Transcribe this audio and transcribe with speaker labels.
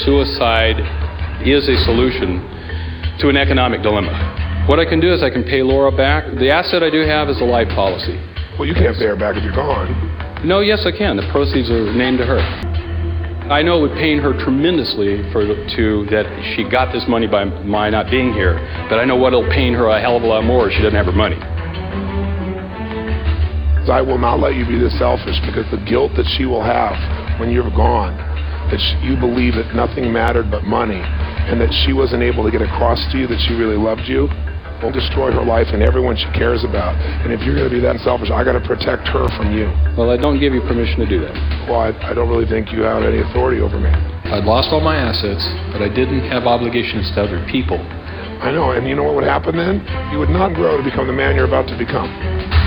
Speaker 1: suicide is a solution to an economic dilemma. What I can do is I can pay Laura back. The asset I do have is a life policy.
Speaker 2: Well, you can't pay her back if you're gone.
Speaker 1: No, yes, I can. The proceeds are named to her. I know it would pain her tremendously that she got this money by my not being here, but I know what'll pain her a hell of a lot more is she doesn't have her money.
Speaker 2: I will not let you be this selfish, because the guilt that she will have when you're gone, that you believe that nothing mattered but money, and that she wasn't able to get across to you that she really loved you, will destroy her life and everyone she cares about. And if you're going to be that selfish, I got to protect her from you.
Speaker 1: Well, I don't give you permission to do that.
Speaker 2: Well, I don't really think you have any authority over me.
Speaker 1: I'd lost all my assets, but I didn't have obligations to other people.
Speaker 2: I know, and you know what would happen then? You would not grow to become the man you're about to become.